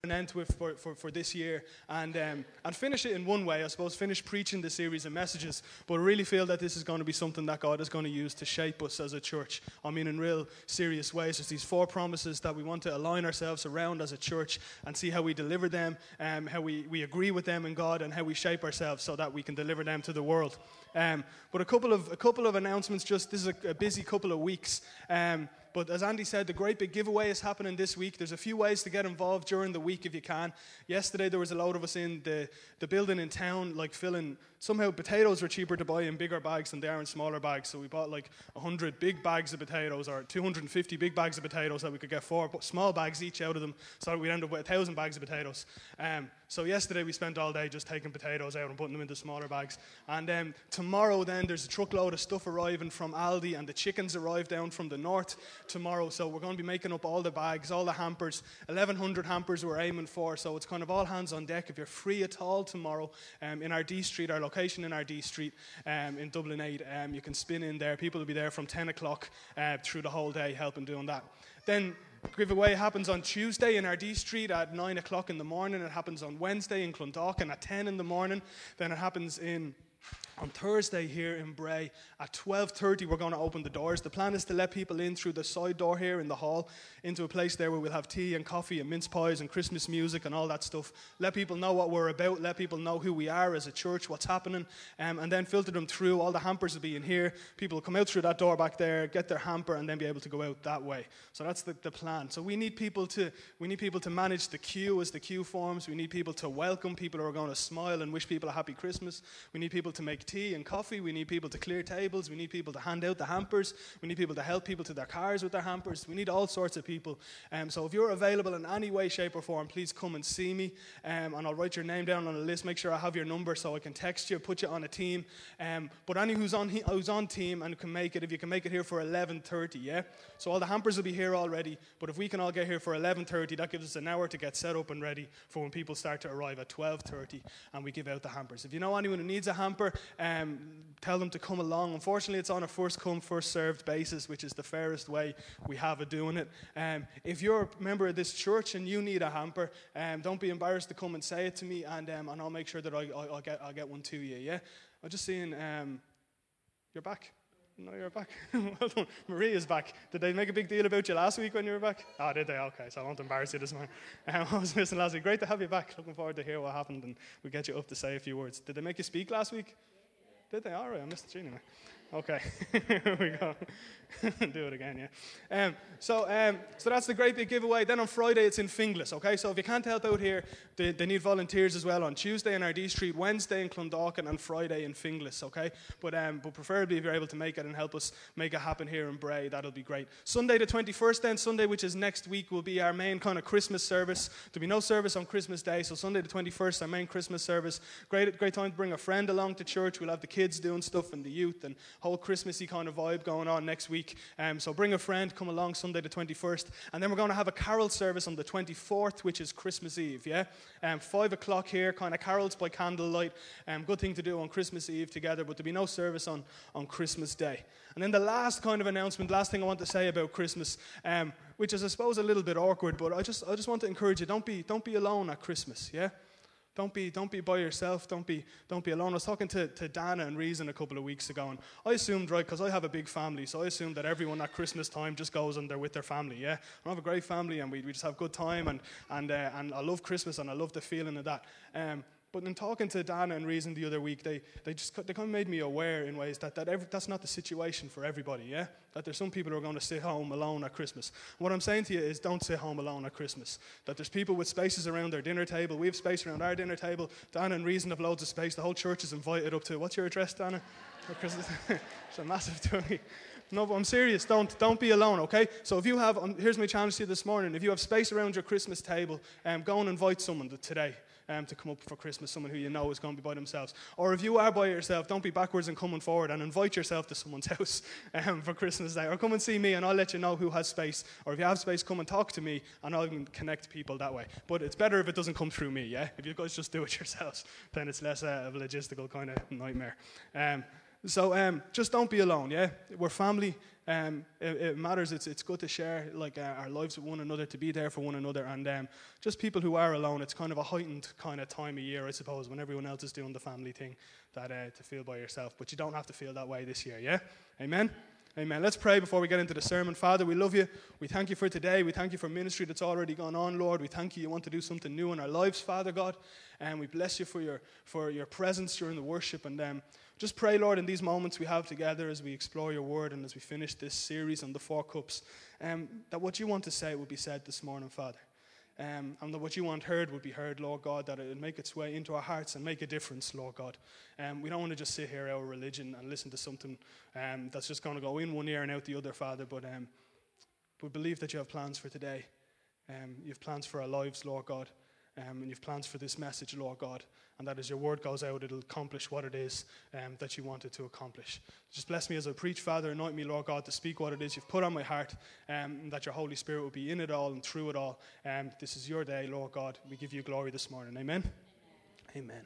an end to it for this year and finish it in one way, I suppose, finish preaching the series of messages. But I really feel that this is going to be something that God is going to use to shape us as a church. I mean, in real serious ways. There's these 4 promises that we want to align ourselves around as a church and see how we deliver them, how we agree with them in God, and how we shape ourselves so that we can deliver them to the world. But a couple of announcements. Just this is a busy couple of weeks. But as Andy said, the great big giveaway is happening this week. There's a few ways to get involved during the week if you can. Yesterday there was a load of us in the building in town, like filling. Somehow potatoes were cheaper to buy in bigger bags than they are in smaller bags. So we bought like 100 big bags of potatoes, or 250 big bags of potatoes that we could get 4 small bags each out of them. So we'd end up with 1,000 bags of potatoes. So yesterday we spent all day just taking potatoes out and putting them into smaller bags. And tomorrow then there's a truckload of stuff arriving from Aldi, and the chickens arrive down from the north tomorrow. So we're going to be making up all the bags, all the hampers. 1,100 hampers we're aiming for. So it's kind of all hands on deck. If you're free at all tomorrow in our D Street, our location in our D Street in Dublin 8, you can spin in there. People will be there from 10 o'clock through the whole day helping doing that. Then giveaway happens on Tuesday in our D Street at 9 o'clock in the morning. It happens on Wednesday in Clondalkin at 10 in the morning. Then it happens on Thursday here in Bray at 12:30. We're going to open the doors. The plan is to let people in through the side door here in the hall into a place there where we'll have tea and coffee and mince pies and Christmas music and all that stuff. Let people know what we're about. Let people know who we are as a church, what's happening, and then filter them through. All the hampers will be in here. People will come out through that door back there, get their hamper, and then be able to go out that way. So that's the plan. So we need people to manage the queue as the queue forms. We need people to welcome people who are going to smile and wish people a happy Christmas. We need people to make tea and coffee. We need people to clear tables. We need people to hand out the hampers. We need people to help people to their cars with their hampers. We need all sorts of people. So if you're available in any way, shape or form, please come and see me, and I'll write your name down on a list. Make sure I have your number so I can text you, put you on a team. But any who's on team and can make it, if you can make it here for 11:30, yeah? So all the hampers will be here already, but if we can all get here for 11:30, that gives us an hour to get set up and ready for when people start to arrive at 12:30, and we give out the hampers. If you know anyone who needs a hamper, tell them to come along. Unfortunately, it's on a first come, first served basis, which is the fairest way we have of doing it. If you're a member of this church and you need a hamper, don't be embarrassed to come and say it to me, and I'll make sure that I'll get one to you. Yeah, I'm just seeing you're back. No, you're back. Well done. Maria's back. Did they make a big deal about you last week when you were back? Oh, did they? Okay, so I won't embarrass you this morning. I was missing last week. Great to have you back. Looking forward to hear what happened, and we'll get you up to say a few words. Did they make you speak last week? Did they? All right, I missed it anyway. Okay, here we go. Do it again, yeah. So that's the great big giveaway. Then on Friday it's in Finglas, okay? So if you can't help out here, they need volunteers as well on Tuesday in our D Street, Wednesday in Clondalkin, and Friday in Finglas, okay? But preferably if you're able to make it and help us make it happen here in Bray, that'll be great. Sunday the 21st then, Sunday which is next week, will be our main kind of Christmas service. There'll be no service on Christmas Day, so Sunday the 21st, our main Christmas service. Great time to bring a friend along to church. We'll have the kids doing stuff and the youth and whole Christmassy kind of vibe going on next week. So bring a friend, come along Sunday the 21st. And then we're going to have a carol service on the 24th, which is Christmas Eve, yeah? 5 o'clock here, kind of carols by candlelight. Good thing to do on Christmas Eve together, but there'll be no service on Christmas Day. And then the last kind of announcement, last thing I want to say about Christmas, which is I suppose a little bit awkward, but I just want to encourage you, don't be alone at Christmas, yeah? Don't be by yourself. Don't be alone. I was talking to Dana and Reason a couple of weeks ago, and I assumed, right, because I have a big family, so I assumed that everyone at Christmas time just goes and they're with their family. Yeah, I have a great family, and we just have good time, and I love Christmas, and I love the feeling of that. But in talking to Dana and Reason the other week, they kind of made me aware in ways that that's not the situation for everybody, yeah? That there's some people who are going to sit home alone at Christmas. And what I'm saying to you is don't sit home alone at Christmas. That there's people with spaces around their dinner table. We have space around our dinner table. Dana and Reason have loads of space. The whole church is invited up to, what's your address, Dana? For Christmas. It's a massive turkey. No, but I'm serious. Don't be alone, okay? So if you have, here's my challenge to you this morning. If you have space around your Christmas table, go and invite someone today. To come up for Christmas, someone who you know is going to be by themselves. Or if you are by yourself, don't be backwards and coming forward and invite yourself to someone's house for Christmas Day. Or come and see me and I'll let you know who has space. Or if you have space, come and talk to me and I'll connect people that way. But it's better if it doesn't come through me, yeah? If you guys just do it yourselves, then it's less of a logistical kind of nightmare. So just don't be alone, yeah? We're family. It matters. It's good to share like our lives with one another, to be there for one another. And just people who are alone, it's kind of a heightened kind of time of year, I suppose, when everyone else is doing the family thing, that to feel by yourself. But you don't have to feel that way this year, yeah? Amen? Amen. Let's pray before we get into the sermon. Father, we love you. We thank you for today. We thank you for ministry that's already gone on, Lord. We thank you want to do something new in our lives, Father God. And we bless you for your presence during the worship. And just pray, Lord, in these moments we have together as we explore your word and as we finish this series on the 4 cups, that what you want to say will be said this morning, Father. And that what you want heard would be heard, Lord God, that it would make its way into our hearts and make a difference, Lord God. We don't want to just sit here, our religion, and listen to something that's just going to go in one ear and out the other, Father, but we believe that you have plans for today. You have plans for our lives, Lord God, and you have plans for this message, Lord God, and that as your word goes out, it'll accomplish what it is that you want it to accomplish. Just bless me as I preach, Father. Anoint me, Lord God, to speak what it is you've put on my heart, and that your Holy Spirit will be in it all and through it all. This is your day, Lord God. We give you glory this morning. Amen? Amen.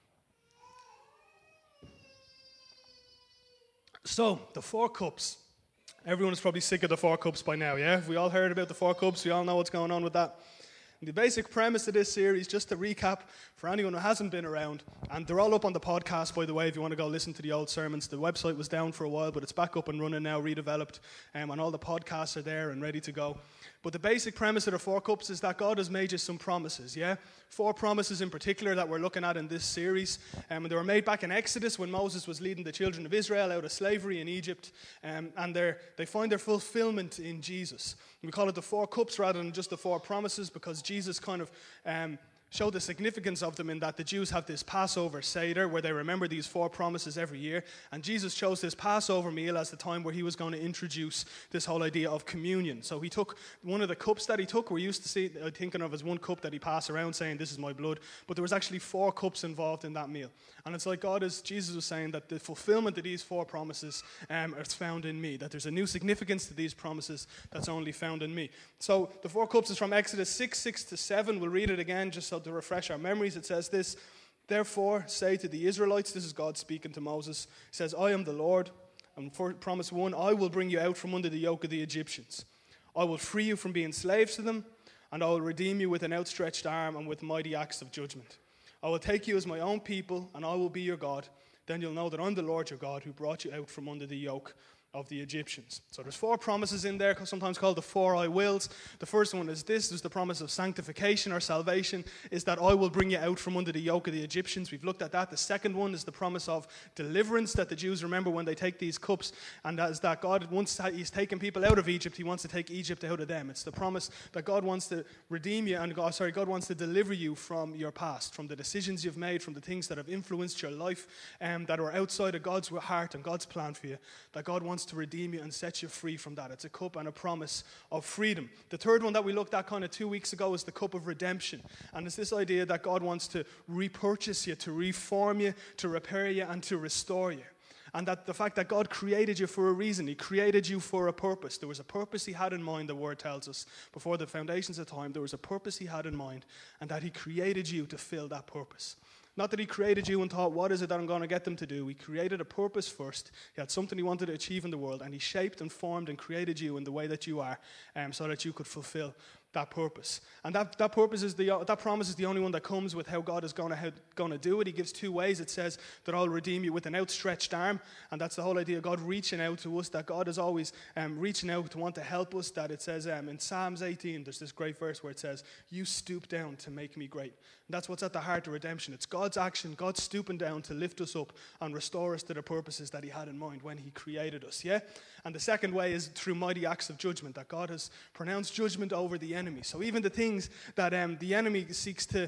So, the 4 cups. Everyone is probably sick of the 4 cups by now, yeah? We all heard about the 4 cups. We all know what's going on with that. The basic premise of this series, just to recap for anyone who hasn't been around, and they're all up on the podcast, by the way, if you want to go listen to the old sermons. The website was down for a while, but it's back up and running now, redeveloped, and all the podcasts are there and ready to go. But the basic premise of the 4 cups is that God has made you some promises, yeah? 4 promises in particular that we're looking at in this series. And they were made back in Exodus when Moses was leading the children of Israel out of slavery in Egypt. And they find their fulfillment in Jesus. And we call it the 4 cups rather than just the 4 promises, because Jesus kind of show the significance of them in that the Jews have this Passover Seder where they remember these 4 promises every year. And Jesus chose this Passover meal as the time where he was going to introduce this whole idea of communion. So he took one of the cups that he took. We're used to thinking of as one cup that he passed around saying, this is my blood. But there was actually 4 cups involved in that meal. And it's like Jesus was saying that the fulfillment of these 4 promises is found in me. That there's a new significance to these promises that's only found in me. So the 4 cups is from Exodus 6:6-7. We'll read it again just so to refresh our memories. It says this: therefore say to the Israelites, this is God speaking to Moses, he says, I am the Lord, and for promise 1, I will bring you out from under the yoke of the Egyptians. I will free you from being slaves to them, and I will redeem you with an outstretched arm and with mighty acts of judgment. I will take you as my own people, and I will be your God. Then you'll know that I'm the Lord your God who brought you out from under the yoke of the Egyptians. So there's 4 promises in there, sometimes called the 4 I wills. The first one is this: is the promise of sanctification or salvation, is that I will bring you out from under the yoke of the Egyptians. We've looked at that. The second one is the promise of deliverance that the Jews remember when they take these cups, and that is that God, once he's taken people out of Egypt, he wants to take Egypt out of them. It's the promise that God wants to redeem you, and God wants to deliver you from your past, from the decisions you've made, from the things that have influenced your life, that are outside of God's heart and God's plan for you, that God wants to redeem you and set you free from that. It's a cup and a promise of freedom. The third one that we looked at kind of 2 weeks ago is the cup of redemption. And it's this idea that God wants to repurchase you, to reform you, to repair you, and to restore you. And that the fact that God created you for a reason. He created you for a purpose. There was a purpose he had in mind, the word tells us. Before the foundations of time, there was a purpose he had in mind, and that he created you to fill that purpose. Not that he created you and thought, what is it that I'm going to get them to do? He created a purpose first. He had something he wanted to achieve in the world, and he shaped and formed and created you in the way that you are, so that you could fulfill that purpose. And that promise is the only one that comes with how God is going to do it. He gives 2 ways. It says that I'll redeem you with an outstretched arm, and that's the whole idea of God reaching out to us, that God is always reaching out to want to help us. That it says in Psalms 18, there's this great verse where it says, you stoop down to make me great. And that's what's at the heart of redemption. It's God's action, God stooping down to lift us up and restore us to the purposes that he had in mind when he created us, yeah? And the second way is through mighty acts of judgment, that God has pronounced judgment over the enemy. So even the things that the enemy seeks to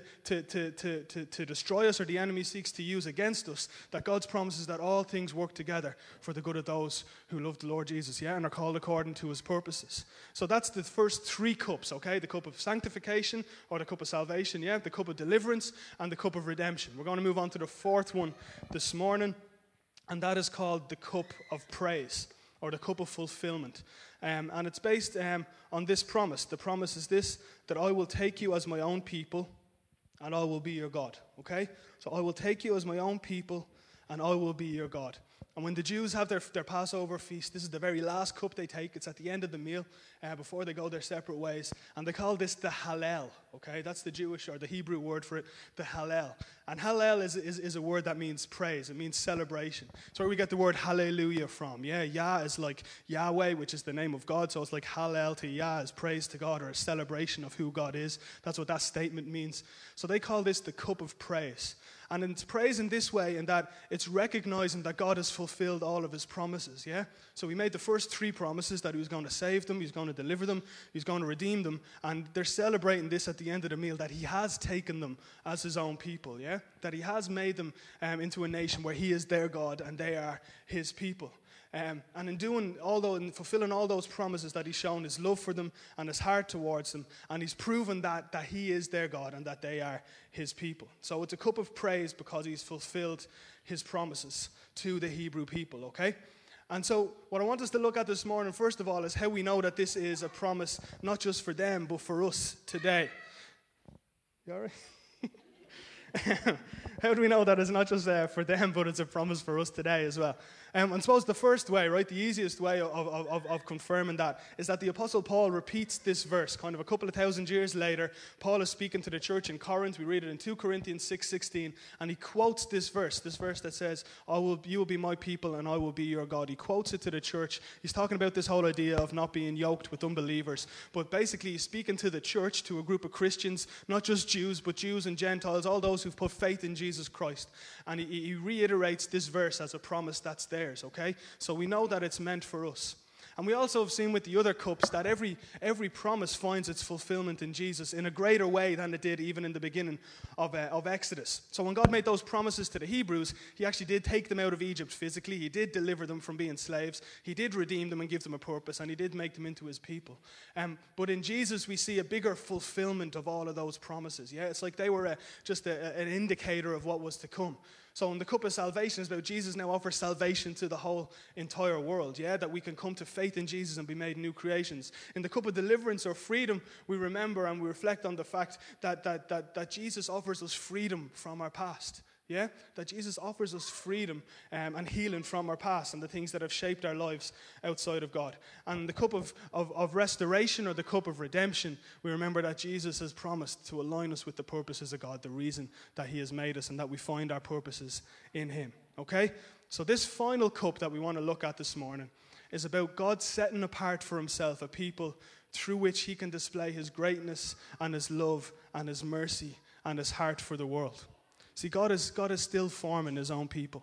destroy us, or the enemy seeks to use against us, that God's promises that all things work together for the good of those who love the Lord Jesus, yeah, and are called according to his purposes. So that's the first 3 cups, okay? The cup of sanctification, or the cup of salvation, yeah, the cup of deliverance, and the cup of redemption. We're going to move on to the 4th one this morning, and that is called the cup of praise, or the cup of fulfillment. And it's based on this promise. The promise is this: that I will take you as my own people, and I will be your God. Okay? So I will take you as my own people, and I will be your God. And when the Jews have their Passover feast, this is the very last cup they take. It's at the end of the meal before they go their separate ways. And they call this the Hallel, okay? That's the Jewish or the Hebrew word for it, the Hallel. And Hallel is a word that means praise. It means celebration. It's where we get the word hallelujah from. Yeah, Yah is like Yahweh, which is the name of God. So it's like Hallel to Yah is praise to God or a celebration of who God is. That's what that statement means. So they call this the cup of praise. And it's praise in this way, in that it's recognizing that God has fulfilled all of his promises, yeah? So he made the first 3 promises, that he was going to save them, he was going to deliver them, he was going to redeem them, and they're celebrating this at the end of the meal, that he has taken them as his own people, yeah? That he has made them into a nation where he is their God and they are his people. And in fulfilling all those promises, that he's shown his love for them and his heart towards them, and he's proven that he is their God and that they are his people. So it's a cup of praise because he's fulfilled his promises to the Hebrew people, okay? And so what I want us to look at this morning, first of all, is how we know that this is a promise not just for them, but for us today. You all right? How do we know that it's not just for them, but it's a promise for us today as well? And I suppose the first way, right, the easiest way of confirming that is that the Apostle Paul repeats this verse. Kind of a couple of thousand years later, Paul is speaking to the church in Corinth. We read it in 2 Corinthians 6:16, and he quotes this verse that says, you will be my people and I will be your God. He quotes it to the church. He's talking about this whole idea of not being yoked with unbelievers. But basically, he's speaking to the church, to a group of Christians, not just Jews, but Jews and Gentiles, all those who've put faith in Jesus Christ. And he reiterates this verse as a promise that's theirs, okay? So we know that it's meant for us. And we also have seen with the other cups that every promise finds its fulfillment in Jesus in a greater way than it did even in the beginning of Exodus. So when God made those promises to the Hebrews, he actually did take them out of Egypt physically. He did deliver them from being slaves. He did redeem them and give them a purpose, and he did make them into his people. But in Jesus, we see a bigger fulfillment of all of those promises. Yeah, it's like they were just an indicator of what was to come. So in the cup of salvation is about Jesus now offers salvation to the whole entire world, yeah, that we can come to faith in Jesus and be made new creations. In the cup of deliverance or freedom, we remember and we reflect on the fact that Jesus offers us freedom from our past. Yeah, that Jesus offers us freedom and healing from our past and the things that have shaped our lives outside of God. And the cup of restoration or the cup of redemption, we remember that Jesus has promised to align us with the purposes of God, the reason that he has made us, and that we find our purposes in him. Okay? So this final cup that we want to look at this morning is about God setting apart for himself a people through which he can display his greatness and his love and his mercy and his heart for the world. See, God is still forming his own people.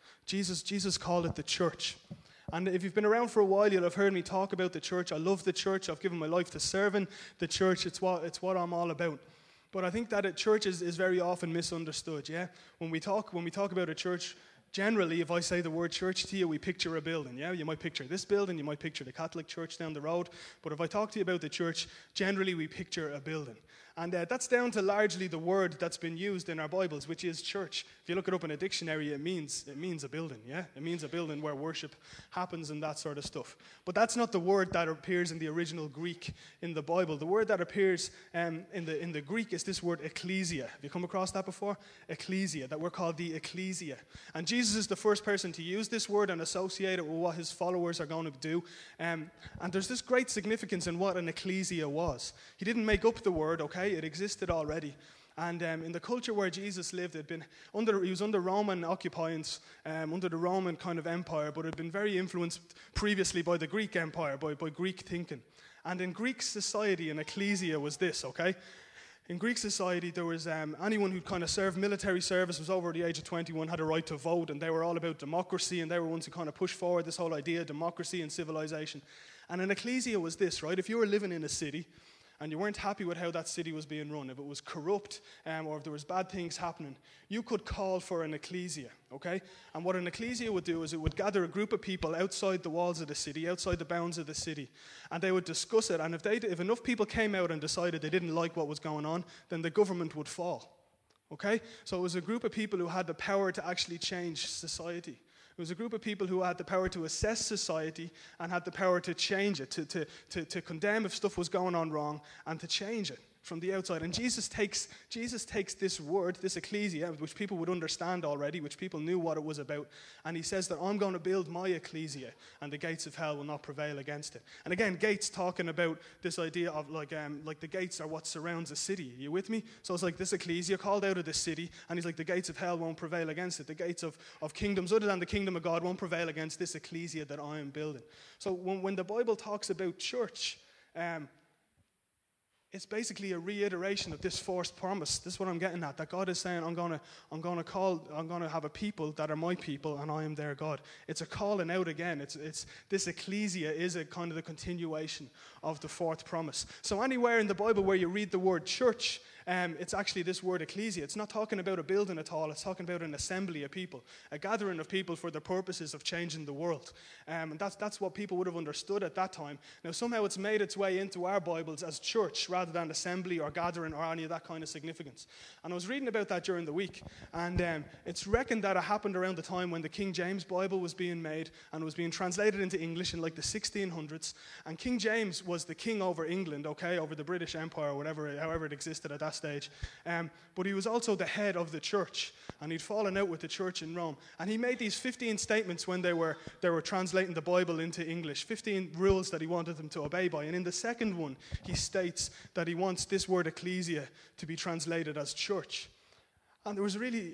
Jesus called it the church. And if you've been around for a while, you'll have heard me talk about the church. I love the church. I've given my life to serving the church. It's what I'm all about. But I think that a church is very often misunderstood, yeah? When we talk about a church, generally, if I say the word church to you, we picture a building, yeah? You might picture this building, you might picture the Catholic church down the road. But if I talk to you about the church, generally we picture a building. And that's down to largely the word that's been used in our Bibles, which is church. If you look it up in a dictionary, it means a building, yeah? It means a building where worship happens and that sort of stuff. But that's not the word that appears in the original Greek in the Bible. The word that appears in the Greek is this word ecclesia. Have you come across that before? Ecclesia, that we're called the ecclesia. And Jesus is the first person to use this word and associate it with what his followers are going to do. And there's this great significance in what an ecclesia was. He didn't make up the word, okay? It existed already. And in the culture where Jesus lived, he was under Roman occupiers, under the Roman kind of empire, but had been very influenced previously by the Greek empire, by Greek thinking. And in Greek society, an ecclesia was this, okay? In Greek society, there was anyone who'd kind of served military service, was over the age of 21, had a right to vote, and they were all about democracy, and they were ones who kind of pushed forward this whole idea of democracy and civilization. And an ecclesia was this, right? If you were living in a city, and you weren't happy with how that city was being run, if it was corrupt or if there was bad things happening, you could call for an ecclesia, okay? And what an ecclesia would do is it would gather a group of people outside the walls of the city, outside the bounds of the city, and they would discuss it. And if enough people came out and decided they didn't like what was going on, then the government would fall, okay? So it was a group of people who had the power to actually change society. It was a group of people who had the power to assess society and had the power to change it, to condemn if stuff was going on wrong and to change it from the outside. And Jesus takes this word, this ecclesia, which people would understand already, which people knew what it was about, and he says that I'm going to build my ecclesia, and the gates of hell will not prevail against it. And again, gates talking about this idea of like the gates are what surrounds a city. Are you with me? So it's like this ecclesia called out of this city, and he's like, the gates of hell won't prevail against it. The gates of kingdoms other than the kingdom of God won't prevail against this ecclesia that I am building. So when the Bible talks about church, it's basically a reiteration of this forced promise. This is what I'm getting at, that God is saying, I'm going to have a people that are my people, and I am their God. It's a calling out again. It's this ecclesia is a kind of the continuation of the fourth promise. So anywhere in the Bible where you read the word church, it's actually this word ecclesia. It's not talking about a building at all. It's talking about an assembly of people, a gathering of people for the purposes of changing the world. And that's what people would have understood at that time. Now, somehow it's made its way into our Bibles as church rather than assembly or gathering or any of that kind of significance. And I was reading about that during the week, and it's reckoned that it happened around the time when the King James Bible was being made and was being translated into English in like the 1600s. And King James was the king over England, okay, over the British Empire or however it existed at that stage. But he was also the head of the church, and he'd fallen out with the church in Rome. And he made these 15 statements when they were translating the Bible into English, 15 rules that he wanted them to obey by. And in the second one, he states that he wants this word ecclesia to be translated as church. And there was really,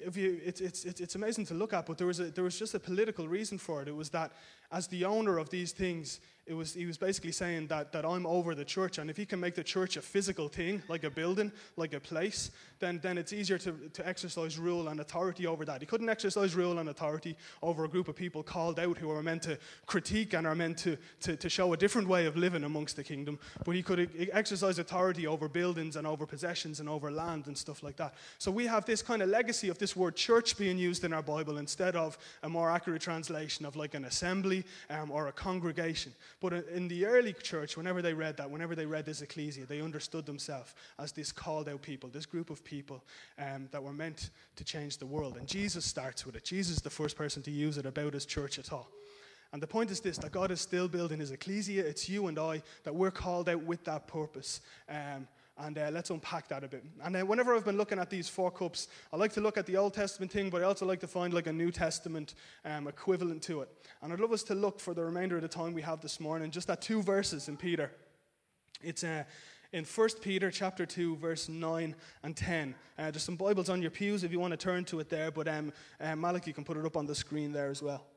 it's amazing to look at, but there was just a political reason for it. It was that as the owner of these things, he was basically saying that I'm over the church, and if he can make the church a physical thing, like a building, like a place, then it's easier to exercise rule and authority over that. He couldn't exercise rule and authority over a group of people called out who are meant to critique and are meant to show a different way of living amongst the kingdom, but he could exercise authority over buildings and over possessions and over land and stuff like that. So we have this kind of legacy of this word church being used in our Bible instead of a more accurate translation of like an assembly or a congregation. But in the early church, whenever they read this ecclesia, they understood themselves as this called out people, this group of people that were meant to change the world. And Jesus starts with it. Jesus is the first person to use it about his church at all. And the point is this, that God is still building his ecclesia. It's you and I that we're called out with that purpose. And let's unpack that a bit. And then whenever I've been looking at these four cups, I like to look at the Old Testament thing, but I also like to find like a New Testament equivalent to it. And I'd love us to look for the remainder of the time we have this morning just at two verses in Peter. It's in 1 Peter chapter 2, verse 9 and 10. There's some Bibles on your pews if you want to turn to it there, but Malik, you can put it up on the screen there as well.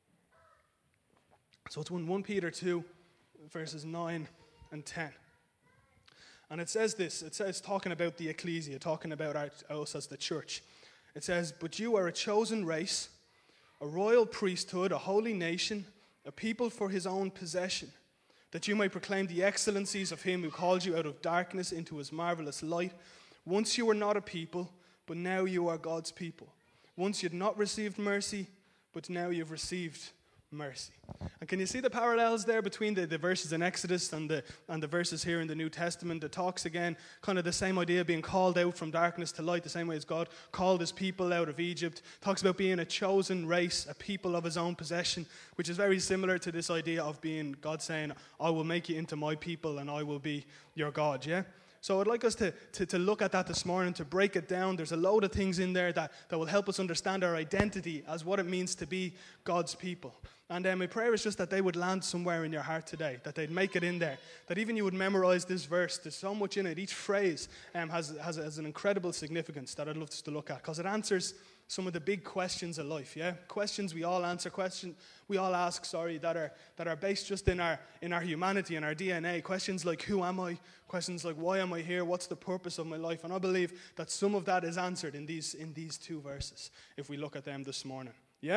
So it's 1 Peter 2, verses 9 and 10. And it says this, it says talking about the ecclesia, talking about us as the church. It says, but you are a chosen race, a royal priesthood, a holy nation, a people for his own possession, that you may proclaim the excellencies of him who called you out of darkness into his marvelous light. Once you were not a people, but now you are God's people. Once you had not received mercy, but now you've received mercy. And can you see the parallels there between the verses in Exodus and the verses here in the New Testament? It talks again, kind of the same idea, being called out from darkness to light, the same way as God called his people out of Egypt. Talks about being a chosen race, a people of his own possession, which is very similar to this idea of being God saying, I will make you into my people and I will be your God, yeah? So I'd like us to look at that this morning, to break it down. There's a load of things in there that will help us understand our identity as what it means to be God's people. And my prayer is just that they would land somewhere in your heart today, that they'd make it in there, that even you would memorize this verse. There's so much in it. Each phrase has an incredible significance that I'd love us to look at, because it answers some of the big questions of life, yeah? Questions we all answer, questions we all ask, that are based just in our humanity and our DNA. Questions like, who am I? Questions like, why am I here? What's the purpose of my life? And I believe that some of that is answered in these two verses, if we look at them this morning, yeah?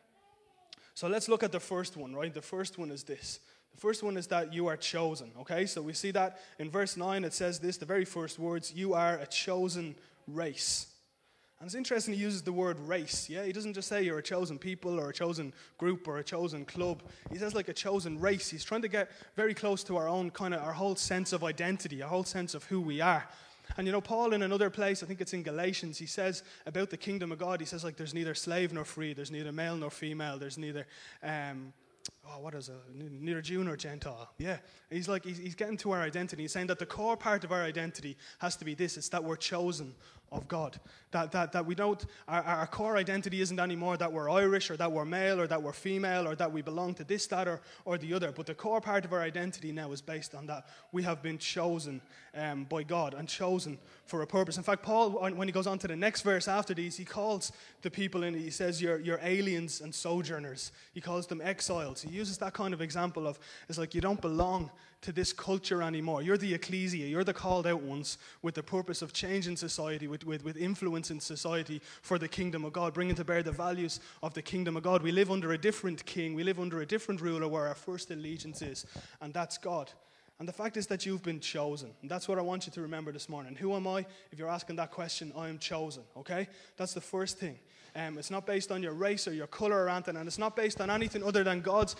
So let's look at the first one, right? The first one is this. The first one is that you are chosen, okay? So we see that in verse 9, it says this, the very first words, you are a chosen race. And it's interesting he uses the word race, yeah? He doesn't just say you're a chosen people or a chosen group or a chosen club. He says like a chosen race. He's trying to get very close to our own our whole sense of identity, our whole sense of who we are. And you know, Paul in another place, I think it's in Galatians, he says about the kingdom of God, he says like there's neither slave nor free, there's neither male nor female, there's neither, what is it? Neither Jew nor Gentile. Yeah. He's getting to our identity. He's saying that the core part of our identity has to be this. It's that we're chosen of God. That we don't, our core identity isn't anymore that we're Irish or that we're male or that we're female or that we belong to this, that, or the other. But the core part of our identity now is based on that. We have been chosen by God and chosen for a purpose. In fact, Paul, when he goes on to the next verse after these, he calls the people in it, he says, you're aliens and sojourners. He calls them exiles. He uses that kind of example of, it's like you don't belong to this culture anymore. You're the ecclesia. You're the called out ones with the purpose of changing society, with influence in society for the kingdom of God, bringing to bear the values of the kingdom of God. We live under a different king. We live under a different ruler where our first allegiance is, and that's God. And the fact is that you've been chosen. And that's what I want you to remember this morning. Who am I? If you're asking that question, I am chosen, okay? That's the first thing. It's not based on your race or your color or anything, and it's not based on anything other than God's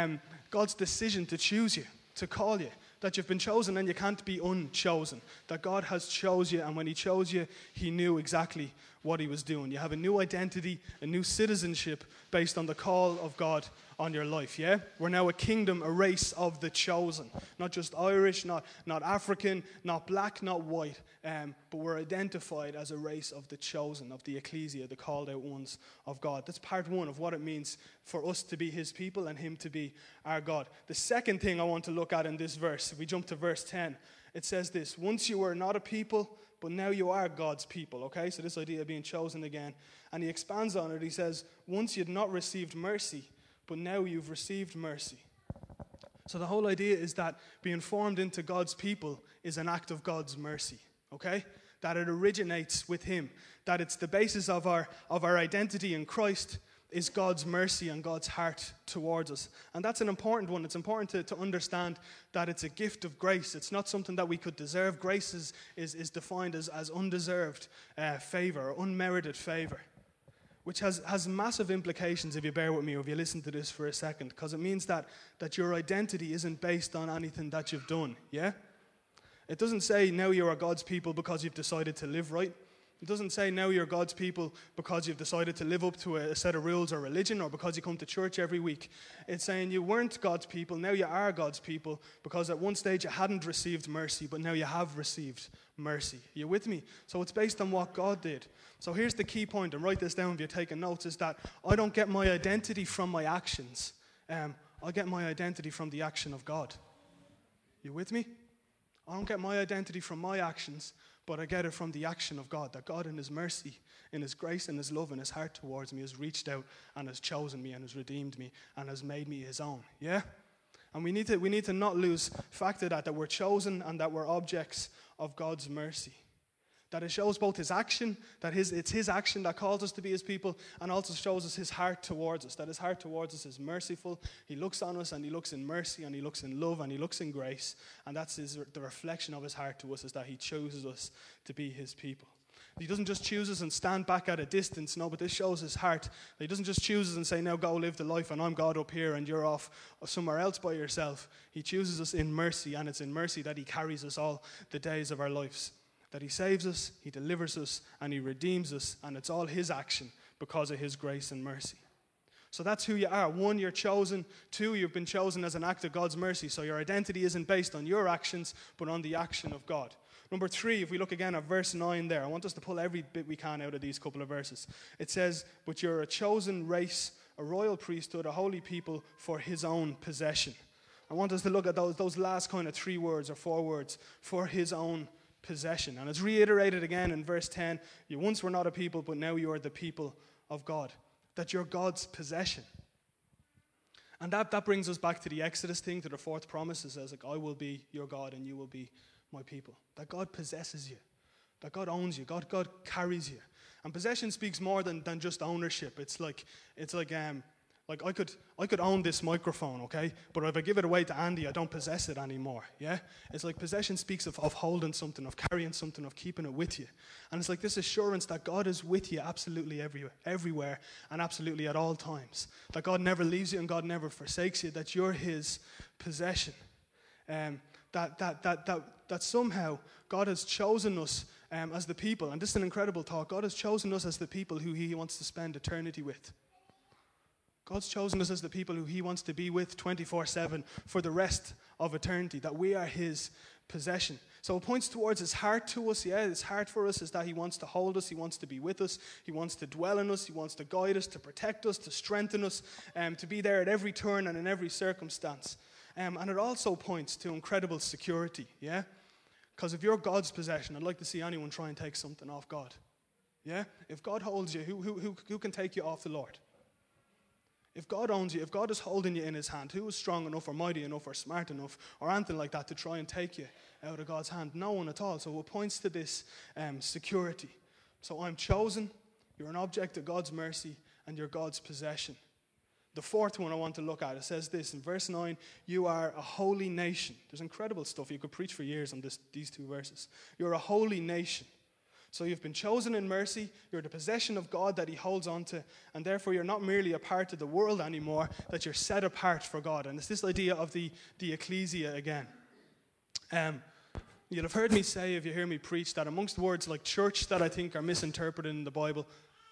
decision to choose you, to call you, that you've been chosen and you can't be unchosen, that God has chose you, and when he chose you, he knew exactly what he was doing. You have a new identity, a new citizenship based on the call of God on your life, yeah? We're now a kingdom, a race of the chosen. Not just Irish, not African, not black, not white, but we're identified as a race of the chosen, of the ecclesia, the called out ones of God. That's part one of what it means for us to be his people and him to be our God. The second thing I want to look at in this verse, if we jump to verse 10, it says this: once you were not a people, but now you are God's people, okay? So this idea of being chosen again. And he expands on it. He says, once you'd not received mercy, but now you've received mercy. So the whole idea is that being formed into God's people is an act of God's mercy, okay? That it originates with him. That it's the basis of our identity in Christ is God's mercy and God's heart towards us. And that's an important one. It's important to understand that it's a gift of grace. It's not something that we could deserve. Grace is defined as undeserved favor, or unmerited favor, which has massive implications, if you bear with me, or if you listen to this for a second, because it means that your identity isn't based on anything that you've done, yeah? It doesn't say now you are God's people because you've decided to live right. It doesn't say now you're God's people because you've decided to live up to a set of rules or religion, or because you come to church every week. It's saying you weren't God's people, now you are God's people, because at one stage you hadn't received mercy, but now you have received mercy. Are you with me? So it's based on what God did. So here's the key point, and write this down if you're taking notes, is that I don't get my identity from my actions. I get my identity from the action of God. You with me? I don't get my identity from my actions, but I get it from the action of God, that God in his mercy, in his grace, in his love, in his heart towards me has reached out and has chosen me and has redeemed me and has made me his own. Yeah? And we need to not lose fact of that we're chosen and that we're objects of God's mercy. That it shows both his action, that it's his action that calls us to be his people, and also shows us his heart towards us, that his heart towards us is merciful. He looks on us and he looks in mercy and he looks in love and he looks in grace, and that's the reflection of his heart to us, is that he chooses us to be his people. He doesn't just choose us and stand back at a distance, no, but this shows his heart. He doesn't just choose us and say, now go live the life and I'm God up here and you're off somewhere else by yourself. He chooses us in mercy, and it's in mercy that he carries us all the days of our lives. That he saves us, he delivers us, and he redeems us, and it's all his action because of his grace and mercy. So that's who you are. 1, you're chosen. 2, you've been chosen as an act of God's mercy. So your identity isn't based on your actions, but on the action of God. Number 3, if we look again at verse 9 there, I want us to pull every bit we can out of these couple of verses. It says, but you're a chosen race, a royal priesthood, a holy people for his own possession. I want us to look at those last kind of 3 words or 4 words, for his own possession. And it's reiterated again in verse 10. You once were not a people, but now you are the people of God. That you're God's possession. And that brings us back to the Exodus thing, to the 4th promise. It says, like, I will be your God and you will be my people. That God possesses you. That God owns you. God carries you. And possession speaks more than just ownership. It's like I could own this microphone, okay? But if I give it away to Andy, I don't possess it anymore, yeah? It's like possession speaks of holding something, of carrying something, of keeping it with you. And it's like this assurance that God is with you absolutely everywhere and absolutely at all times. That God never leaves you and God never forsakes you, that you're his possession. That somehow God has chosen us as the people, and this is an incredible thought, God has chosen us as the people who he wants to spend eternity with. God's chosen us as the people who he wants to be with 24/7 for the rest of eternity, that we are his possession. So it points towards his heart to us. Yeah, his heart for us is that he wants to hold us, he wants to be with us, he wants to dwell in us, he wants to guide us, to protect us, to strengthen us, to be there at every turn and in every circumstance. And it also points to incredible security, yeah? Because if you're God's possession, I'd like to see anyone try and take something off God. Yeah? If God holds you, who can take you off the Lord? If God owns you, if God is holding you in his hand, who is strong enough or mighty enough or smart enough or anything like that to try and take you out of God's hand? No one at all. So it points to this security. So I'm chosen, you're an object of God's mercy, and you're God's possession. The fourth one I want to look at, it says this in verse 9, you are a holy nation. There's incredible stuff. You could preach for years on these two verses. You're a holy nation. So you've been chosen in mercy, you're the possession of God that he holds on to, and therefore you're not merely a part of the world anymore, that you're set apart for God. And it's this idea of the ecclesia again. You'll have heard me say, if you hear me preach, that amongst words like church that I think are misinterpreted in the Bible,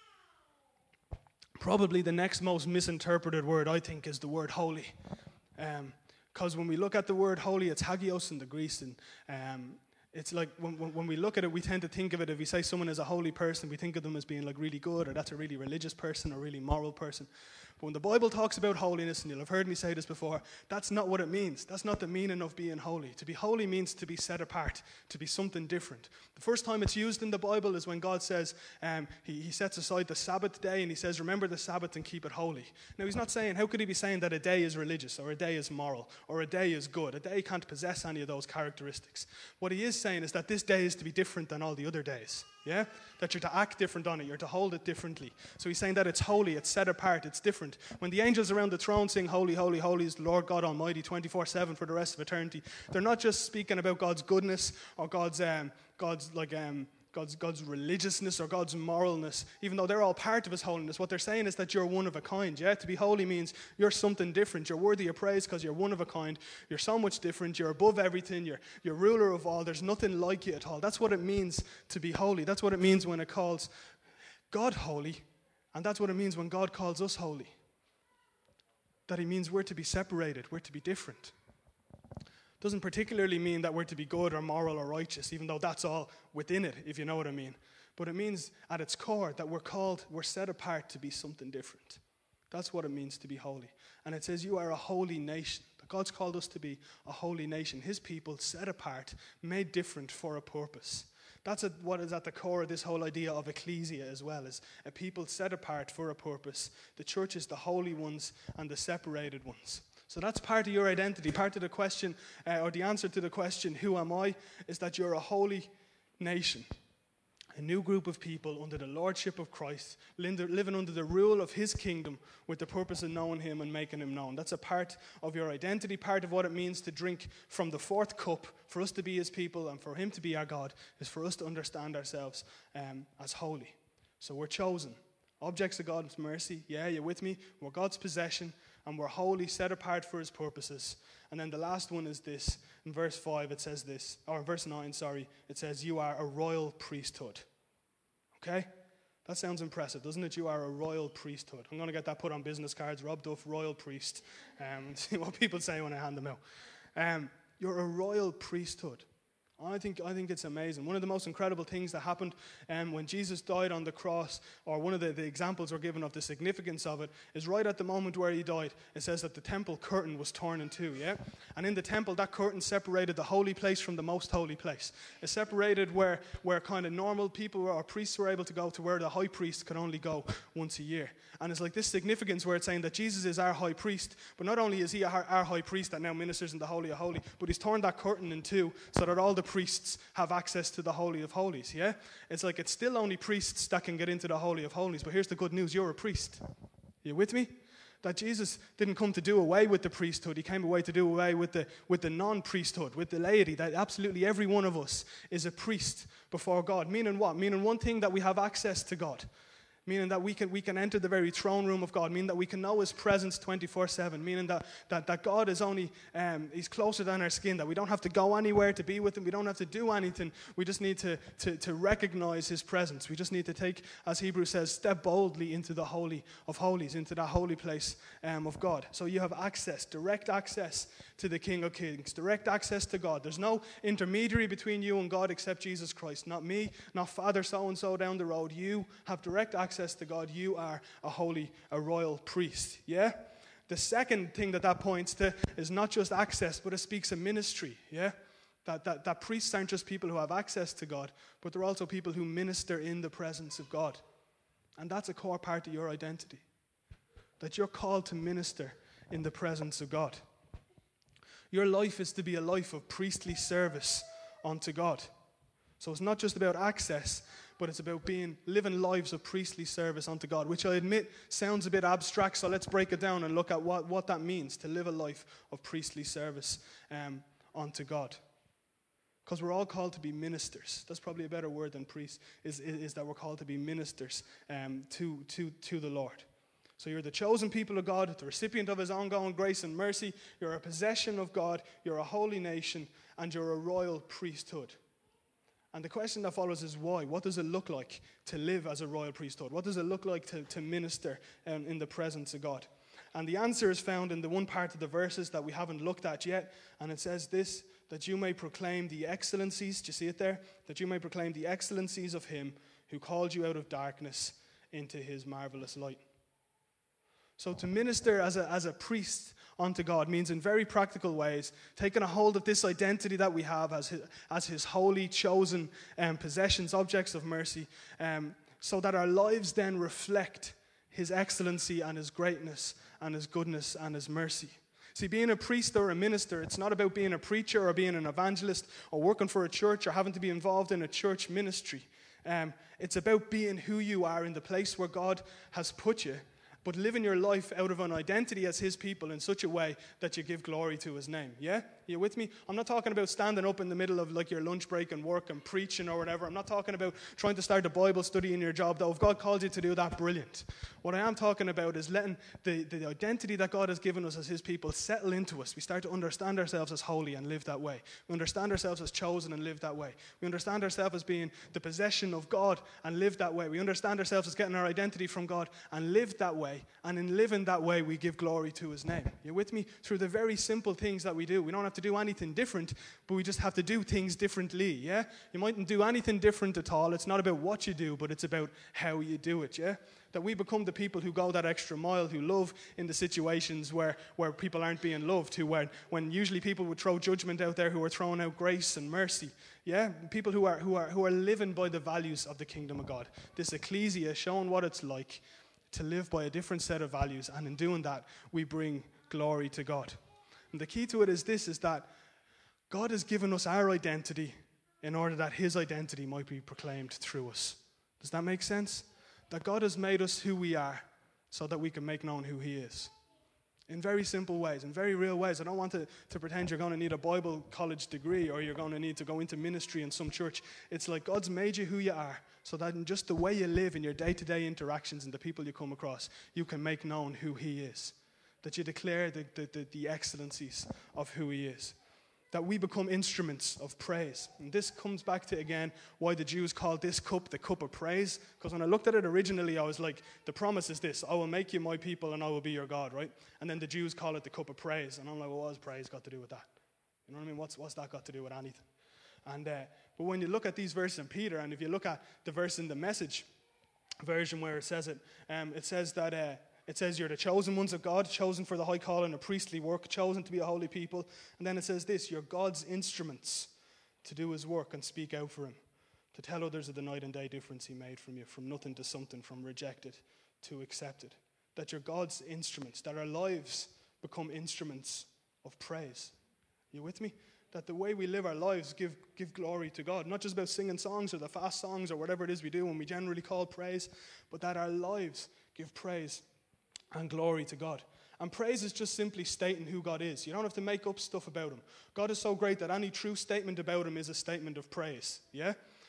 probably the next most misinterpreted word I think is the word holy. Because when we look at the word holy, it's hagios in the Greek, and it's like when we look at it, we tend to think of it, if we say someone is a holy person, we think of them as being like really good, or that's a really religious person, or really moral person. But when the Bible talks about holiness, and you'll have heard me say this before, that's not what it means. That's not the meaning of being holy. To be holy means to be set apart, to be something different. The first time it's used in the Bible is when God says, he sets aside the Sabbath day, and he says, remember the Sabbath and keep it holy. Now he's not saying, how could he be saying that a day is religious, or a day is moral, or a day is good? A day can't possess any of those characteristics. What he is saying is that this day is to be different than all the other days. Yeah? That you're to act different on it, you're to hold it differently. So he's saying that it's holy, it's set apart, it's different. When the angels around the throne sing, holy, holy, holy is the Lord God Almighty 24/7 for the rest of eternity, they're not just speaking about God's goodness or God's religiousness or God's moralness, even though they're all part of his holiness. What they're saying is that you're one of a kind. Yeah, to be holy means you're something different. You're worthy of praise because you're one of a kind. You're so much different. You're above everything. You're ruler of all. There's nothing like you at all. That's what it means to be holy. That's what it means when it calls God holy, and that's what it means when God calls us holy. That he means we're to be separated. We're to be different. Doesn't particularly mean that we're to be good or moral or righteous, even though that's all within it, if you know what I mean. But it means at its core that we're set apart to be something different. That's what it means to be holy. And it says you are a holy nation. God's called us to be a holy nation, his people set apart, made different for a purpose. That's what is at the core of this whole idea of ecclesia as well, is a people set apart for a purpose. The church is the holy ones and the separated ones. So that's part of your identity. Part of the question, or the answer to the question, who am I, is that you're a holy nation. A new group of people under the lordship of Christ, living under the rule of his kingdom with the purpose of knowing him and making him known. That's a part of your identity, part of what it means to drink from the fourth cup. For us to be his people and for him to be our God is for us to understand ourselves as holy. So we're chosen. Objects of God's mercy. Yeah, you're with me? We're God's possession. And we're holy, set apart for his purposes. And then the last one is this. In verse 5 it says this, or in verse 9, it says you are a royal priesthood. Okay? That sounds impressive, doesn't it? You are a royal priesthood. I'm going to get that put on business cards. Rob Duff, royal priest. And see what people say when I hand them out. You're a royal priesthood. I think it's amazing. One of the most incredible things that happened when Jesus died on the cross, or one of the examples we're given of the significance of it, is right at the moment where he died, it says that the temple curtain was torn in two, yeah? And in the temple, that curtain separated the holy place from the most holy place. It separated where kind of normal people or priests were able to go to where the high priest could only go once a year. And it's like this significance where it's saying that Jesus is our high priest, but not only is he our high priest that now ministers in the Holy of Holies, but he's torn that curtain in two so that all the priests have access to the Holy of Holies, yeah? It's like it's still only priests that can get into the Holy of Holies, but here's the good news, you're a priest. You with me? That Jesus didn't come to do away with the priesthood, he came away to do away with the non-priesthood, with the laity, that absolutely every one of us is a priest before God. Meaning what? Meaning one thing, that we have access to God. meaning that we can enter the very throne room of God, meaning that we can know his presence 24/7, meaning that God is only, he's closer than our skin, that we don't have to go anywhere to be with him, we don't have to do anything, we just need to recognize his presence. We just need to take, as Hebrews says, step boldly into the Holy of Holies, into that holy place of God. So you have access, direct access to the King of Kings, direct access to God. There's no intermediary between you and God except Jesus Christ, not me, not Father so-and-so down the road. You have direct access to God. You are a royal priest. Yeah? The second thing that points to is not just access, but it speaks of ministry. Yeah? That priests aren't just people who have access to God, but they're also people who minister in the presence of God. And that's a core part of your identity. That you're called to minister in the presence of God. Your life is to be a life of priestly service unto God. So it's not just about access, but it's about living lives of priestly service unto God, which I admit sounds a bit abstract, so let's break it down and look at what that means, to live a life of priestly service unto God. Because we're all called to be ministers. That's probably a better word than priest, is that we're called to be ministers to the Lord. So you're the chosen people of God, the recipient of his ongoing grace and mercy, you're a possession of God, you're a holy nation, and you're a royal priesthood. And the question that follows is why? What does it look like to live as a royal priesthood? What does it look like to minister in the presence of God? And the answer is found in the one part of the verses that we haven't looked at yet. And it says this, that you may proclaim the excellencies, do you see it there? That you may proclaim the excellencies of him who called you out of darkness into his marvelous light. So to minister as a priest unto God means in very practical ways taking a hold of this identity that we have as his holy, chosen possessions, objects of mercy, so that our lives then reflect his excellency and his greatness and his goodness and his mercy. See, being a priest or a minister, it's not about being a preacher or being an evangelist or working for a church or having to be involved in a church ministry. It's about being who you are in the place where God has put you, but living your life out of an identity as his people in such a way that you give glory to his name. Yeah? You with me? I'm not talking about standing up in the middle of like your lunch break and work and preaching or whatever. I'm not talking about trying to start a Bible study in your job, though if God called you to do that, brilliant. What I am talking about is letting the identity that God has given us as his people settle into us. We start to understand ourselves as holy and live that way. We understand ourselves as chosen and live that way. We understand ourselves as being the possession of God and live that way. We understand ourselves as getting our identity from God and live that way. And in living that way, we give glory to his name. You with me? Through the very simple things that we do. We don't have to do anything different, but we just have to do things differently, yeah? You mightn't do anything different at all. It's not about what you do, but it's about how you do it, yeah? That we become the people who go that extra mile, who love in the situations where people aren't being loved, when usually people would throw judgment out there, who are throwing out grace and mercy, yeah? People who are living by the values of the kingdom of God. This ecclesia showing what it's like to live by a different set of values, and in doing that, we bring glory to God. And the key to it is this, is that God has given us our identity in order that his identity might be proclaimed through us. Does that make sense? That God has made us who we are so that we can make known who he is. In very simple ways, in very real ways. I don't want to pretend you're going to need a Bible college degree or you're going to need to go into ministry in some church. It's like God's made you who you are so that in just the way you live in your day-to-day interactions and the people you come across, you can make known who he is. That you declare the excellencies of who he is. That we become instruments of praise. And this comes back to, again, why the Jews called this cup the cup of praise. Because when I looked at it originally, I was like, the promise is this: I will make you my people and I will be your God, right? And then the Jews call it the cup of praise. And I'm like, well, what has praise got to do with that? You know what I mean? What's that got to do with anything? And but when you look at these verses in Peter, and if you look at the verse in the Message version where it says it says that it says you're the chosen ones of God, chosen for the high calling of priestly work, chosen to be a holy people. And then it says this: you're God's instruments to do his work and speak out for him, to tell others of the night and day difference he made from you, from nothing to something, from rejected to accepted. That you're God's instruments, that our lives become instruments of praise. You with me? That the way we live our lives give glory to God. Not just about singing songs or the fast songs or whatever it is we do when we generally call praise, but that our lives give praise and glory to God. And praise is just simply stating who God is. You don't have to make up stuff about him. God is so great that any true statement about him is a statement of praise. Yeah?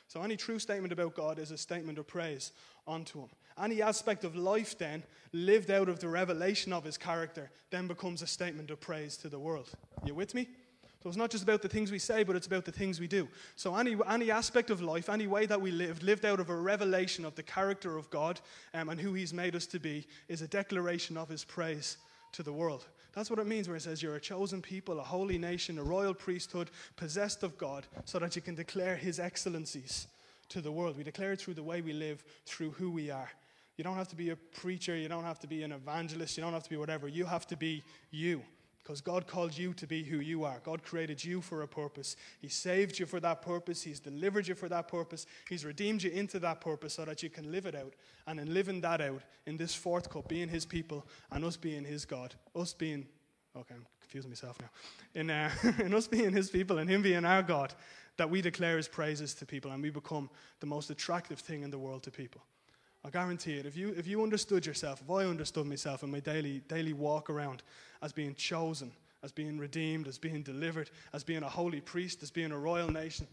So any true statement about God is a statement of praise unto him. Any aspect of life then, lived out of the revelation of his character, then becomes a statement of praise to the world. You with me? So it's not just about the things we say, but it's about the things we do. So any aspect of life, any way that we lived out of a revelation of the character of God and who he's made us to be, is a declaration of his praise to the world. That's what it means where it says you're a chosen people, a holy nation, a royal priesthood, possessed of God, so that you can declare his excellencies to the world. We declare it through the way we live, through who we are. You don't have to be a preacher, you don't have to be an evangelist, you don't have to be whatever. You have to be you. Because God called you to be who you are. God created you for a purpose. He saved you for that purpose. He's delivered you for that purpose. He's redeemed you into that purpose so that you can live it out. And in living that out, in this fourth cup, being his people and us being his God. Us being, okay, I'm confusing myself now. In us being his people and him being our God, that we declare his praises to people and we become the most attractive thing in the world to people. I guarantee it. If you understood yourself, if I understood myself in my daily walk around as being chosen, as being redeemed, as being delivered, as being a holy priest, as being a royal nation,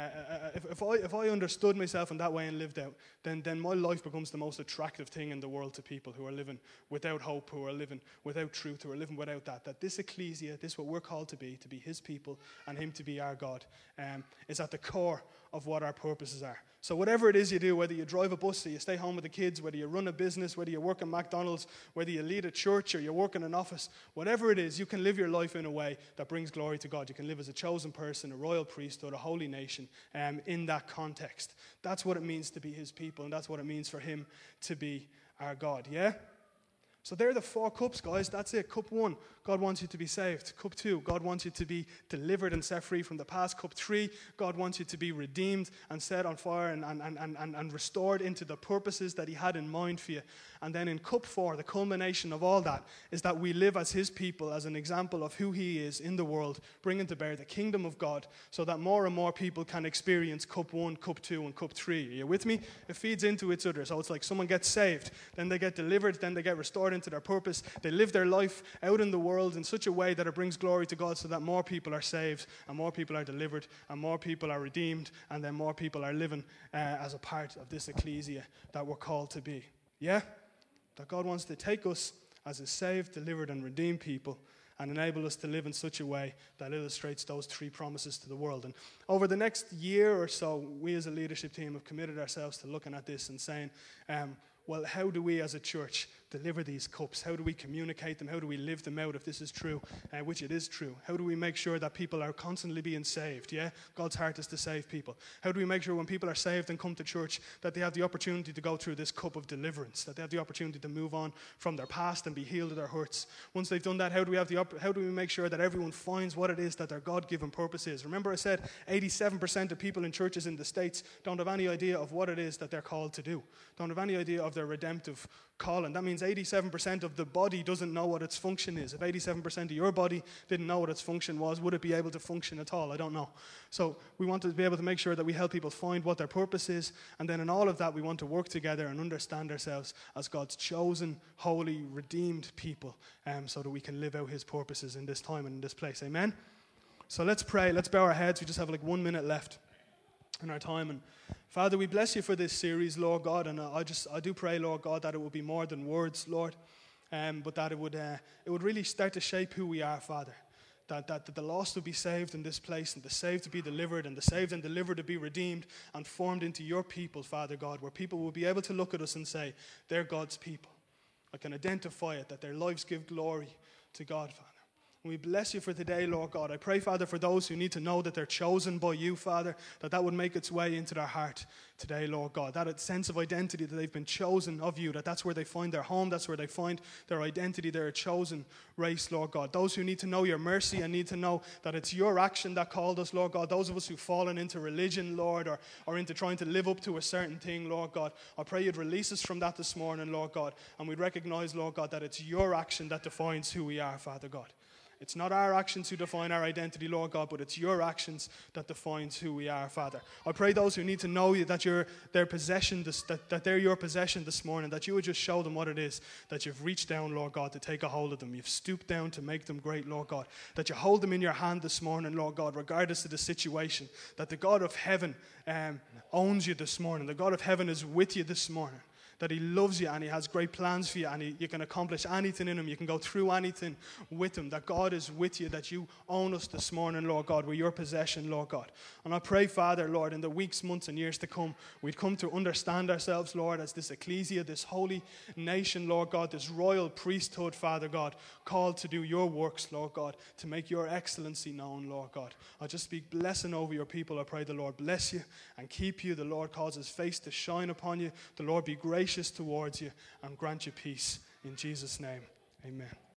if I understood myself in that way and lived out, then my life becomes the most attractive thing in the world to people who are living without hope, who are living without truth, who are living without that. That this ecclesia, this what we're called to be his people and him to be our God, is at the core of what our purposes are. So whatever it is you do, whether you drive a bus or you stay home with the kids, whether you run a business, whether you work at McDonald's, whether you lead a church or you work in an office, whatever it is, you can live your life in a way that brings glory to God. You can live as a chosen person, a royal priesthood, a holy nation, in that context. That's what it means to be his people, and that's what it means for him to be our God, yeah? So they're the 4 cups, guys. That's it. Cup 1, God wants you to be saved. Cup 2, God wants you to be delivered and set free from the past. Cup 3, God wants you to be redeemed and set on fire and restored into the purposes that he had in mind for you. And then in cup 4, the culmination of all that is that we live as his people, as an example of who he is in the world, bringing to bear the kingdom of God so that more and more people can experience cup 1, cup 2, and cup 3. Are you with me? It feeds into each other. So it's like someone gets saved, then they get delivered, then they get restored into their purpose. They live their life out in the world in such a way that it brings glory to God so that more people are saved and more people are delivered and more people are redeemed and then more people are living as a part of this ecclesia that we're called to be. Yeah? That God wants to take us as a saved, delivered and redeemed people and enable us to live in such a way that illustrates those 3 promises to the world. And over the next year or so, we as a leadership team have committed ourselves to looking at this and saying, well, how do we as a church deliver these cups? How do we communicate them? How do we live them out if this is true, which it is true? How do we make sure that people are constantly being saved? Yeah, God's heart is to save people. How do we make sure when people are saved and come to church that they have the opportunity to go through this cup of deliverance, that they have the opportunity to move on from their past and be healed of their hurts? Once they've done that, how do we make sure that everyone finds what it is that their God-given purpose is? Remember I said 87% of people in churches in the States don't have any idea of what it is that they're called to do, don't have any idea of their redemptive calling. That means 87% of the body doesn't know what its function is. If 87% of your body didn't know what its function was, would it be able to function at all? I don't know. So we want to be able to make sure that we help people find what their purpose is, and then in all of that we want to work together and understand ourselves as God's chosen, holy, redeemed people, so that we can live out his purposes in this time and in this place. Amen? So let's pray. Let's bow our heads. We just have like 1 minute left in our time. And Father, we bless you for this series, Lord God, and I do pray, Lord God, that it will be more than words, Lord, but that it would really start to shape who we are, Father. That the lost will be saved in this place, and the saved to be delivered, and the saved and delivered to be redeemed and formed into your people, Father God, where people will be able to look at us and say, they're God's people. I can identify it, that their lives give glory to God, Father. We bless you for today, Lord God. I pray, Father, for those who need to know that they're chosen by you, Father, that would make its way into their heart today, Lord God. That sense of identity that they've been chosen of you, that's where they find their home, that's where they find their identity. They're a chosen race, Lord God. Those who need to know your mercy and need to know that it's your action that called us, Lord God. Those of us who've fallen into religion, Lord, or into trying to live up to a certain thing, Lord God. I pray you'd release us from that this morning, Lord God, and we'd recognize, Lord God, that it's your action that defines who we are, Father God. It's not our actions who define our identity, Lord God, but it's your actions that defines who we are, Father. I pray those who need to know you, that you're their possession, that they're your possession this morning, that you would just show them what it is, that you've reached down, Lord God, to take a hold of them. You've stooped down to make them great, Lord God. That you hold them in your hand this morning, Lord God, regardless of the situation. That the God of heaven owns you this morning. The God of heaven is with you this morning. That he loves you and he has great plans for you, and you can accomplish anything in him. You can go through anything with him. That God is with you, that you own us this morning, Lord God. We're your possession, Lord God. And I pray, Father, Lord, in the weeks, months, and years to come, we'd come to understand ourselves, Lord, as this ecclesia, this holy nation, Lord God, this royal priesthood, Father God, called to do your works, Lord God, to make your excellency known, Lord God. I just speak blessing over your people. I pray the Lord bless you and keep you. The Lord cause his face to shine upon you. The Lord be gracious towards you and grant you peace. In Jesus' name, amen.